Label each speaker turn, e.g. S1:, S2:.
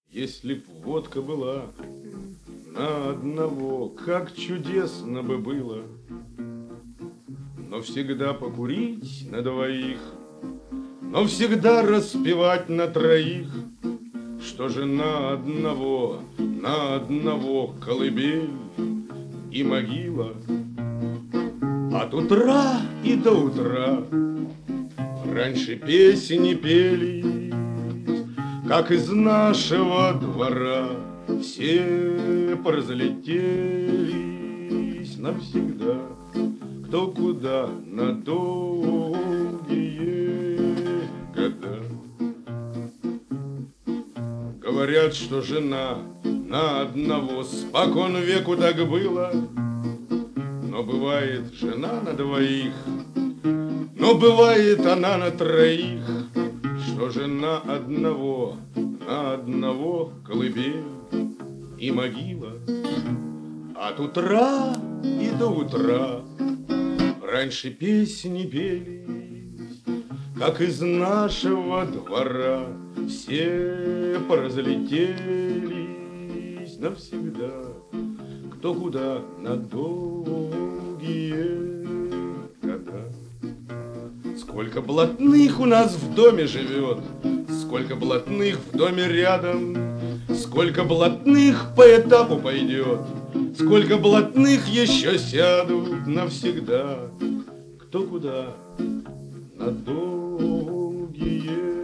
S1: Если б водка была на одного, как чудесно бы было. Но всегда покурить на двоих, но всегда распевать на троих. Что же на одного колыбель и могила. От утра и до утра раньше песни пелись, как из нашего двора все поразлетелись навсегда, кто куда на долгие года. Говорят, что жена на одного спокон веку так было, но бывает жена на двоих, но бывает она на троих. Что же на одного колыбель и могила. От утра и до утра раньше песни пелись, как из нашего двора все поразлетелись навсегда, кто куда на долгие года. Сколько блатных у нас в доме живет, сколько блатных в доме рядом, сколько блатных по этапу пойдет, сколько блатных еще сядут навсегда, кто куда на долгие